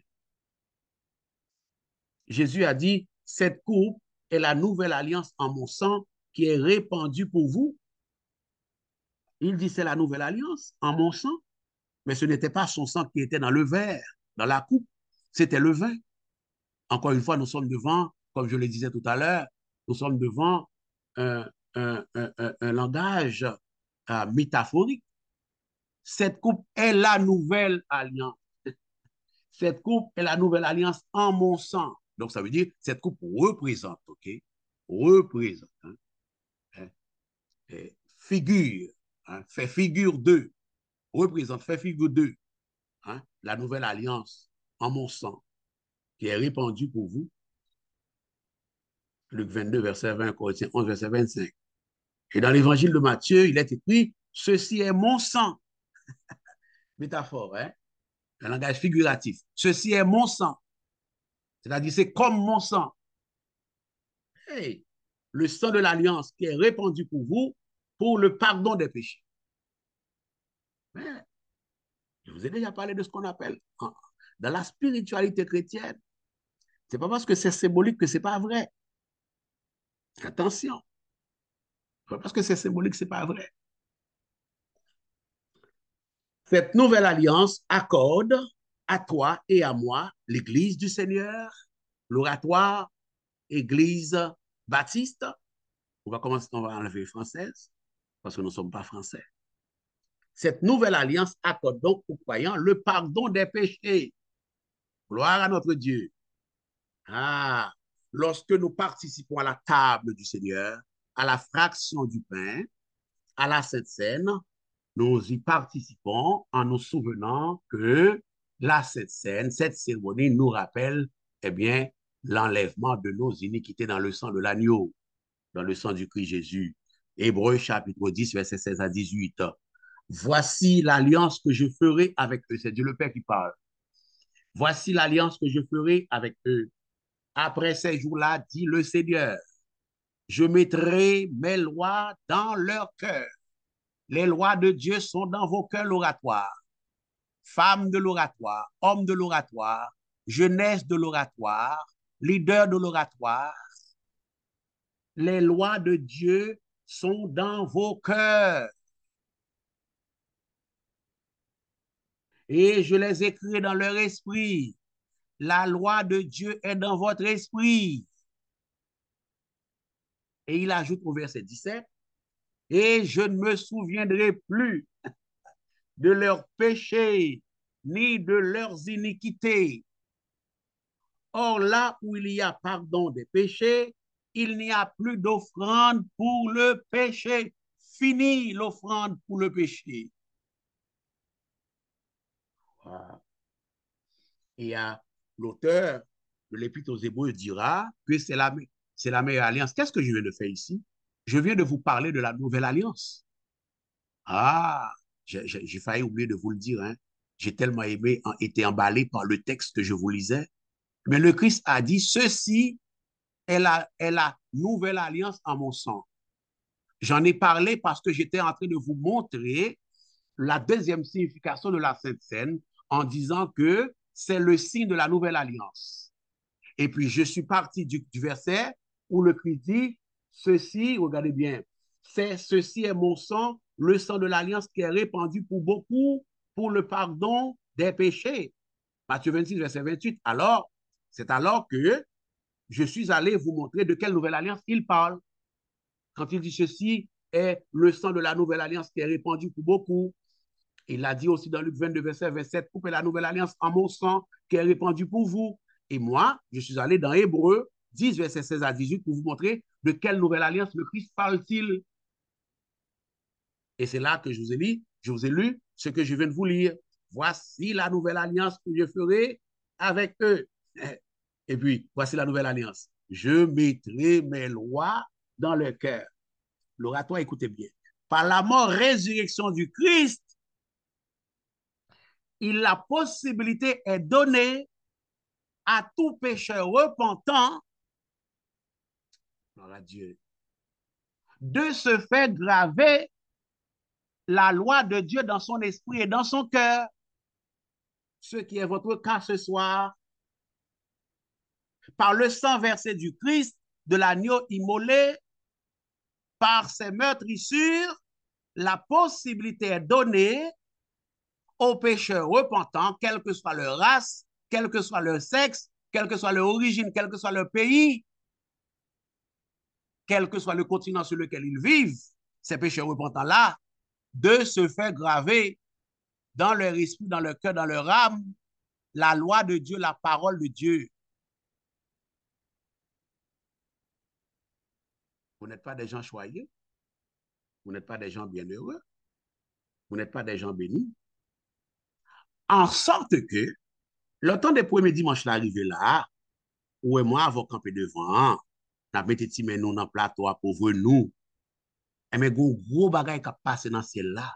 Jésus a dit, cette coupe est la nouvelle alliance en mon sang qui est répandue pour vous. Il dit, c'est la nouvelle alliance en mon sang, mais ce n'était pas son sang qui était dans le verre, dans la coupe, c'était le vin. Encore une fois, nous sommes devant, comme je le disais tout à l'heure, nous sommes devant un, un langage métaphorique. Cette coupe est la nouvelle alliance. Cette coupe est la nouvelle alliance en mon sang. Donc, ça veut dire, cette coupe représente, OK? Représente, hein, hein, figure, hein, fait figure d'eux, représente, fait figure d'eux, hein, la nouvelle alliance en mon sang, qui est répandue pour vous. Luc 22, verset 20, Corinthiens 11, verset 25. Et dans l'évangile de Matthieu, il est écrit, ceci est mon sang. Métaphore, hein? Un langage figuratif. Ceci est mon sang. C'est-à-dire, c'est comme mon sang. Hey, le sang de l'alliance qui est répandu pour vous pour le pardon des péchés. Mais, je vous ai déjà parlé de ce qu'on appelle dans la spiritualité chrétienne. C'est pas parce que c'est symbolique que c'est pas vrai. Attention. C'est pas parce que c'est symbolique que c'est pas vrai. Cette nouvelle alliance accorde à toi et à moi l'Église du Seigneur, l'oratoire, Église baptiste. On va commencer, on va enlever française parce que nous ne sommes pas français. Cette nouvelle alliance accorde donc aux croyants le pardon des péchés. Gloire à notre Dieu. Ah, lorsque nous participons à la table du Seigneur, à la fraction du pain, à la Sainte Seine, nous y participons en nous souvenant que la Sainte Seine, cette cérémonie nous rappelle, eh bien, l'enlèvement de nos iniquités dans le sang de l'agneau, dans le sang du Christ Jésus. Hébreux chapitre 10, verset 16 à 18. Voici l'alliance que je ferai avec eux. C'est Dieu le Père qui parle. Voici l'alliance que je ferai avec eux. Après ces jours-là, dit le Seigneur, je mettrai mes lois dans leur cœur. Les lois de Dieu sont dans vos cœurs l'oratoire. Femmes de l'oratoire, hommes de l'oratoire, jeunesse de l'oratoire, leader de l'oratoire. Les lois de Dieu sont dans vos cœurs. Et je les écrirai dans leur esprit. La loi de Dieu est dans votre esprit. Et il ajoute au verset 17, et je ne me souviendrai plus de leurs péchés ni de leurs iniquités. Or, là où il y a pardon des péchés, il n'y a plus d'offrande pour le péché. Fini l'offrande pour le péché. Voilà. Et l'auteur de l'Épître aux Hébreux dira que c'est la meilleure alliance. Qu'est-ce que je viens de faire ici? Je viens de vous parler de la nouvelle alliance. Ah, j'ai failli oublier de vous le dire. Hein. J'ai tellement aimé, été emballé par le texte que je vous lisais. Mais le Christ a dit, ceci est la nouvelle alliance en mon sang. J'en ai parlé parce que j'étais en train de vous montrer la deuxième signification de la Sainte Seine en disant que c'est le signe de la nouvelle alliance. Et puis, je suis parti du verset où le Christ dit, ceci, regardez bien, ceci est mon sang, le sang de l'alliance qui est répandu pour beaucoup, pour le pardon des péchés. Matthieu 26, verset 28. Alors, c'est alors que je suis allé vous montrer de quelle nouvelle alliance il parle. Quand il dit ceci est le sang de la nouvelle alliance qui est répandu pour beaucoup. Il l'a dit aussi dans Luc 22, verset 27, couper la nouvelle alliance en mon sang qui est répandu pour vous. Et moi, je suis allé dans Hébreux 10, verset 16 à 18 pour vous montrer de quelle nouvelle alliance le Christ parle-t-il. Et c'est là que je vous ai lu ce que je viens de vous lire. Voici la nouvelle alliance que je ferai avec eux. Et puis, voici la nouvelle alliance. Je mettrai mes lois dans leur cœur. L'oratoire, écoutez bien. Par la mort, résurrection du Christ, la possibilité est donnée à tout pécheur repentant, gloire à Dieu, de se faire graver la loi de Dieu dans son esprit et dans son cœur. Ce qui est votre cas ce soir, par le sang versé du Christ, de l'agneau immolé, par ses meurtrissures, la possibilité est donnée aux pécheurs repentants, quelle que soit leur race, quel que soit leur sexe, quelle que soit leur origine, quel que soit leur pays, quel que soit le continent sur lequel ils vivent, ces pécheurs repentants-là, de se faire graver dans leur esprit, dans leur cœur, dans leur âme, la loi de Dieu, la parole de Dieu. Vous n'êtes pas des gens choyés, vous n'êtes pas des gens bienheureux, vous n'êtes pas des gens bénis. En sorte que, le temps des premiers dimanches l'arrivée là, ou moi, avant camper devant, n'a mettez ti men nous dans plateau pour nous. Et mais gros bagay qui passe dans ciel là.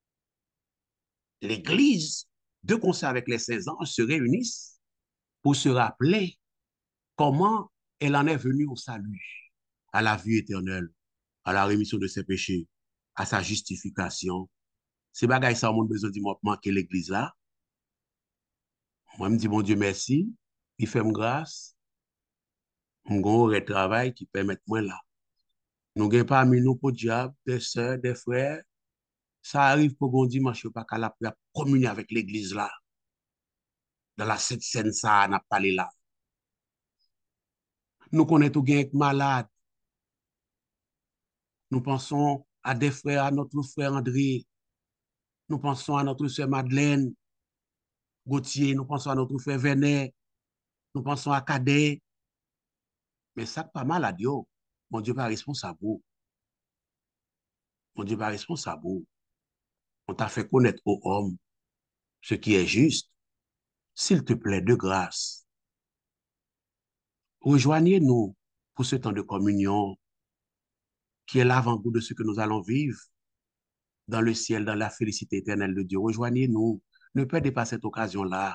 L'église, de concert avec les saints anges, se réunissent pour se rappeler comment elle en est venue au salut, à la vie éternelle, à la rémission de ses péchés, à sa justification. C'est bagay ça, on a besoin de manquer l'église là. Moi, je me dis, mon Dieu, merci. Il fait me grâce. Mon gros travail qui permet moi là. Nous n'avons pas mis nous pour diable, des sœurs, des frères. Ça arrive pour bon dimanche, pas qu'à la communier avec l'église là. Dans la cette scène, ça n'a pas là. Nous connaissons tout gain malade. Nous pensons à des frères, à notre frère André. Nous pensons à notre sœur Madeleine Gauthier. Nous pensons à notre frère Venet. Nous pensons à Cadet. Mais ça, pas malade, yo. Mon Dieu, pas responsable. Mon Dieu, pas responsable. On t'a fait connaître aux hommes ce qui est juste. S'il te plaît, de grâce, rejoignez-nous pour ce temps de communion qui est l'avant-goût de ce que nous allons vivre dans le ciel, dans la félicité éternelle de Dieu. Rejoignez-nous. Ne perdez pas cette occasion-là.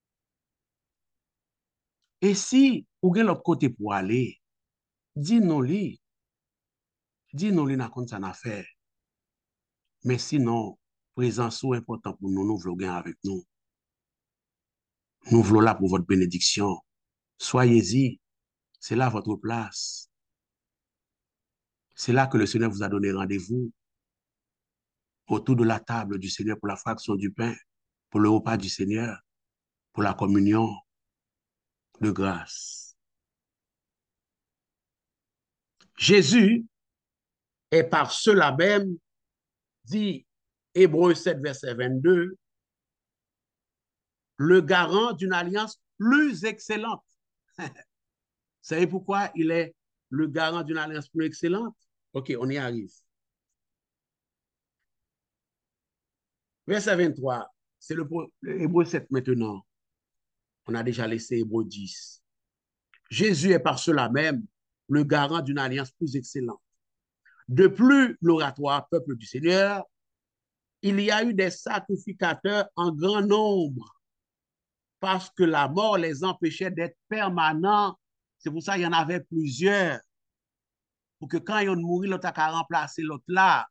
Et si vous avez l'autre côté pour aller, dis-nous-le. Dis-nous-le dans quoi ça n'a fait. Mais sinon, présence ou important pour nous, nous voulons gagner avec nous. Nous voulons là pour votre bénédiction. Soyez-y. C'est là votre place. C'est là que le Seigneur vous a donné rendez-vous autour de la table du Seigneur pour la fraction du pain, pour le repas du Seigneur, pour la communion de grâce. Jésus est par cela même, dit Hébreux 7, verset 22, le garant d'une alliance plus excellente. Vous savez pourquoi il est le garant d'une alliance plus excellente? Ok, on y arrive. Verset 23, c'est le Hébreux 7 maintenant. On a déjà laissé Hébreux 10. Jésus est par cela même le garant d'une alliance plus excellente. De plus, l'oratoire peuple du Seigneur, il y a eu des sacrificateurs en grand nombre parce que la mort les empêchait d'être permanents. C'est pour ça qu'il y en avait plusieurs. Pour que quand ils ont mouru, l'autre a remplacé l'autre là.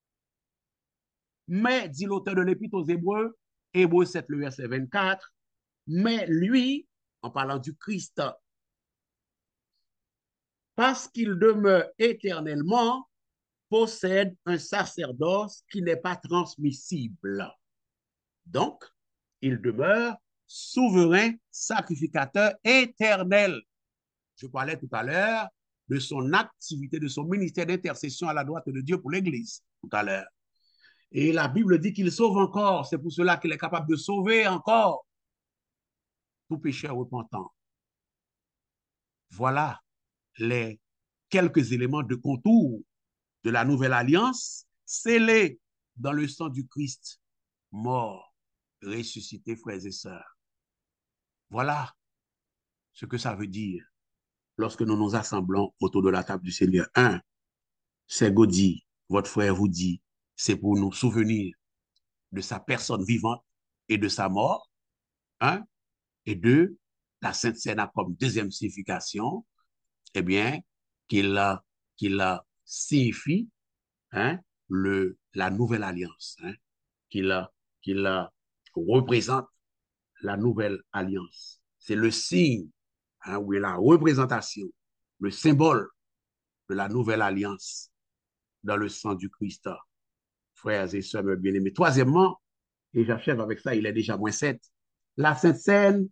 Mais, dit l'auteur de l'Épître aux Hébreux, Hébreux 7, le verset 24, mais lui, en parlant du Christ, parce qu'il demeure éternellement, possède un sacerdoce qui n'est pas transmissible. Donc, il demeure souverain sacrificateur éternel. Je parlais tout à l'heure de son activité, de son ministère d'intercession à la droite de Dieu pour l'Église, tout à l'heure. Et la Bible dit qu'il sauve encore. C'est pour cela qu'il est capable de sauver encore tout pécheur repentant. Voilà les quelques éléments de contour de la nouvelle alliance scellée dans le sang du Christ, mort, ressuscité, frères et sœurs. Voilà ce que ça veut dire lorsque nous nous assemblons autour de la table du Seigneur. Un, c'est Gaudi, votre frère vous dit, c'est pour nous souvenir de sa personne vivante et de sa mort. Un, et deux, la Sainte Seine a comme deuxième signification, eh bien, qu'il signifie hein, la nouvelle alliance, hein, qu'il représente la nouvelle alliance. C'est le signe, hein, ou la représentation, le symbole de la nouvelle alliance dans le sang du Christ. Frères et sœurs bien-aimés. Troisièmement, et j'achève avec ça, il est déjà moins 7. La Sainte Seine,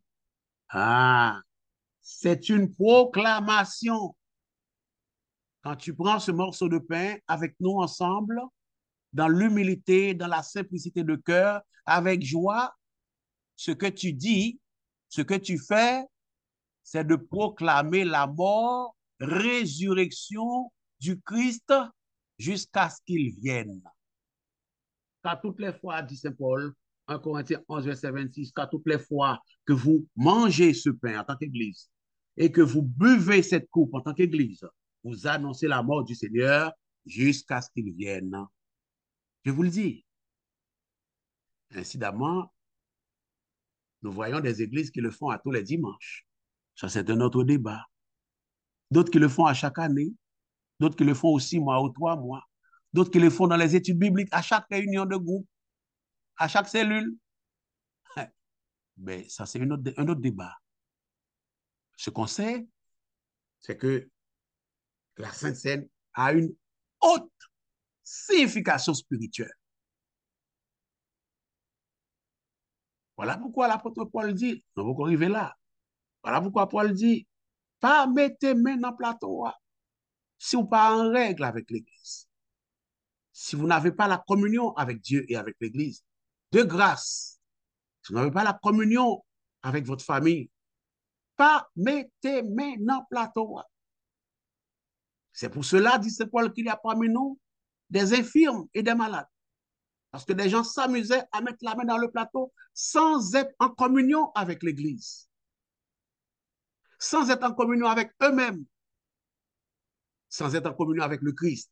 c'est une proclamation. Quand tu prends ce morceau de pain avec nous ensemble, dans l'humilité, dans la simplicité de cœur, avec joie, ce que tu dis, Ce que tu fais, c'est de proclamer la mort, résurrection du Christ jusqu'à ce qu'il vienne. Car toutes les fois, dit Saint Paul, 1 Corinthiens 11, verset 26, car toutes les fois que vous mangez ce pain en tant qu'Église et que vous buvez cette coupe en tant qu'Église, vous annoncez la mort du Seigneur jusqu'à ce qu'il vienne. Je vous le dis. Incidemment, nous voyons des églises qui le font à tous les dimanches. Ça, c'est un autre débat. D'autres qui le font à chaque année, d'autres qui le font aux 6 mois ou 3 mois, d'autres qui le font dans les études bibliques, à chaque réunion de groupe, à chaque cellule. Mais ça, c'est un autre débat. Ce qu'on sait, c'est que la Sainte Seine a une haute signification spirituelle. Voilà pourquoi l'apôtre Paul dit, nous allons arriver là. Voilà pourquoi Paul dit, pas mettez main dans le plateau si vous n'êtes pas en règle avec l'Église. Si vous n'avez pas la communion avec Dieu et avec l'Église, de grâce, si vous n'avez pas la communion avec votre famille, pas mettez main dans le plateau. C'est pour cela, dit Saint Paul, qu'il y a parmi nous des infirmes et des malades. Parce que des gens s'amusaient à mettre la main dans le plateau sans être en communion avec l'Église, sans être en communion avec eux-mêmes, sans être en communion avec le Christ.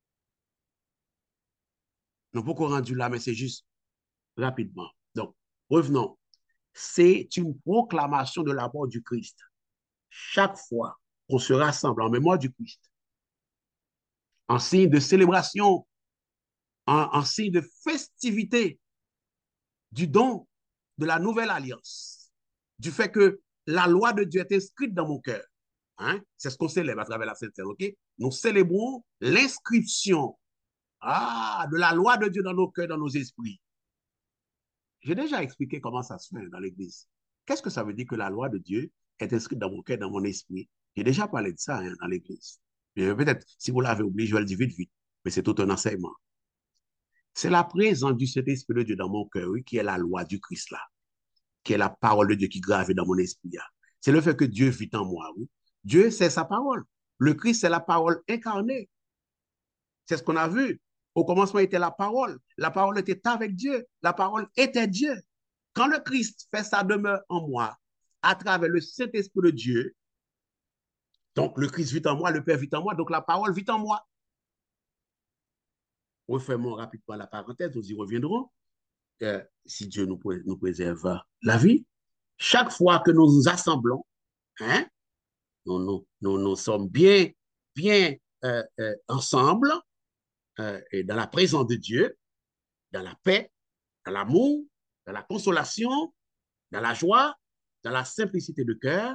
Nous n'avons pas rendu là, mais c'est juste rapidement. Donc, revenons. C'est une proclamation de la mort du Christ. Chaque fois qu'on se rassemble en mémoire du Christ, en signe de célébration, en signe de festivité du don de la nouvelle alliance, du fait que la loi de Dieu est inscrite dans mon cœur. Hein? C'est ce qu'on célèbre à travers la Sainte Seine. Okay? Nous célébrons l'inscription de la loi de Dieu dans nos cœurs, dans nos esprits. J'ai déjà expliqué comment ça se fait dans l'Église. Qu'est-ce que ça veut dire que la loi de Dieu est inscrite dans mon cœur, dans mon esprit? J'ai déjà parlé de ça dans l'Église. Peut-être, si vous l'avez oublié, je vais le dire vite, vite. Mais c'est tout un enseignement. C'est la présence du Saint-Esprit de Dieu dans mon cœur, oui, qui est la loi du Christ là, qui est la parole de Dieu qui grave dans mon esprit là. C'est le fait que Dieu vit en moi, oui. Dieu, c'est sa parole. Le Christ, c'est la parole incarnée. C'est ce qu'on a vu. Au commencement était la parole. La parole était avec Dieu. La parole était Dieu. Quand le Christ fait sa demeure en moi, à travers le Saint-Esprit de Dieu, donc le Christ vit en moi, le Père vit en moi, donc la parole vit en moi. Refermons rapidement la parenthèse, nous y reviendrons. Si Dieu nous préserve la vie, chaque fois que nous nous assemblons, hein, nous sommes bien ensemble et dans la présence de Dieu, dans la paix, dans l'amour, dans la consolation, dans la joie, dans la simplicité de cœur.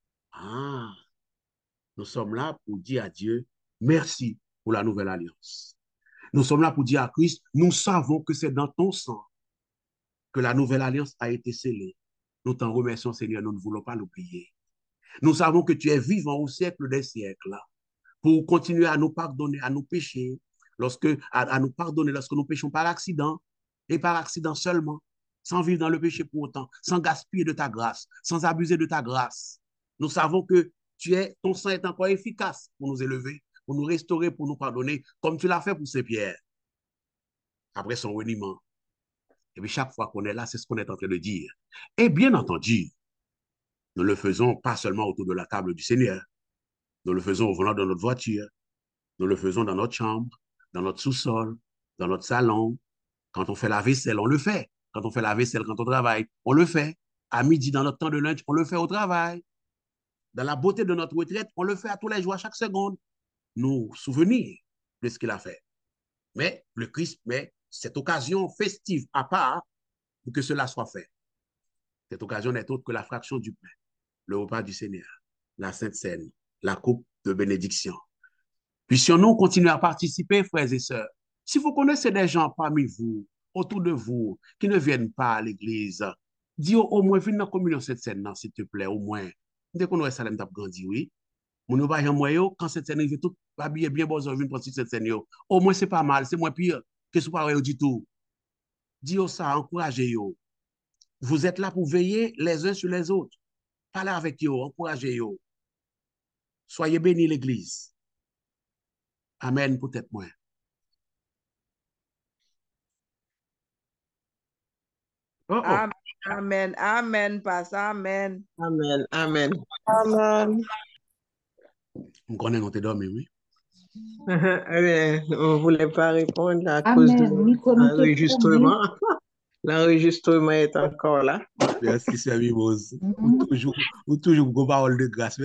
Nous sommes là pour dire à Dieu, merci pour la nouvelle alliance. Nous sommes là pour dire à Christ, nous savons que c'est dans ton sang que la nouvelle alliance a été scellée. Nous t'en remercions, Seigneur, nous ne voulons pas l'oublier. Nous savons que tu es vivant au siècle des siècles pour continuer à nous pardonner, à nous pécher, à nous pardonner lorsque nous péchons par accident et par accident seulement, sans vivre dans le péché pour autant, sans gaspiller de ta grâce, sans abuser de ta grâce. Nous savons que ton sang est encore efficace pour nous élever, pour nous restaurer, pour nous pardonner, comme tu l'as fait pour Saint-Pierre, après son reniement. Et puis chaque fois qu'on est là, c'est ce qu'on est en train de dire. Et bien entendu, nous le faisons pas seulement autour de la table du Seigneur, nous le faisons au volant de notre voiture, nous le faisons dans notre chambre, dans notre sous-sol, dans notre salon. Quand on fait la vaisselle, on le fait. Quand on fait la vaisselle, quand on travaille, on le fait. À midi, dans notre temps de lunch, on le fait au travail. Dans la beauté de notre retraite, on le fait à tous les jours, à chaque seconde. Nous souvenir de ce qu'il a fait. Mais le Christ met cette occasion festive à part pour que cela soit fait. Cette occasion n'est autre que la fraction du pain, le repas du Seigneur, la Sainte Seine, la coupe de bénédiction. Puissions-nous continuer à participer, frères et sœurs. Si vous connaissez des gens parmi vous, autour de vous, qui ne viennent pas à l'église, dis au moins, viens dans la communion cette scène, s'il te plaît, au moins. Dès qu'on aurait Salem t'a grandi, oui. Mon nous va moi, quand cette scène est tout habillé bien bon, vient pour cette scène, au moins c'est pas mal, c'est moins pire que ce pas du tout. Dis ça, encouragez yo. Vous êtes là pour veiller les uns sur les autres. Parlez avec eux, encouragez eux. Soyez bénis l'Église. Amen, peut-être moins. Oh, oh. Amen, amen, amen, Pastor, amen. Amen, amen. Amen. On connaît, on te dormi, oui. On ne voulait pas répondre à cause de Amen. l'enregistrement. L'enregistrement est encore là. Merci, c'est Mimose. Mhm. Ou toujours, vos paroles de grâce.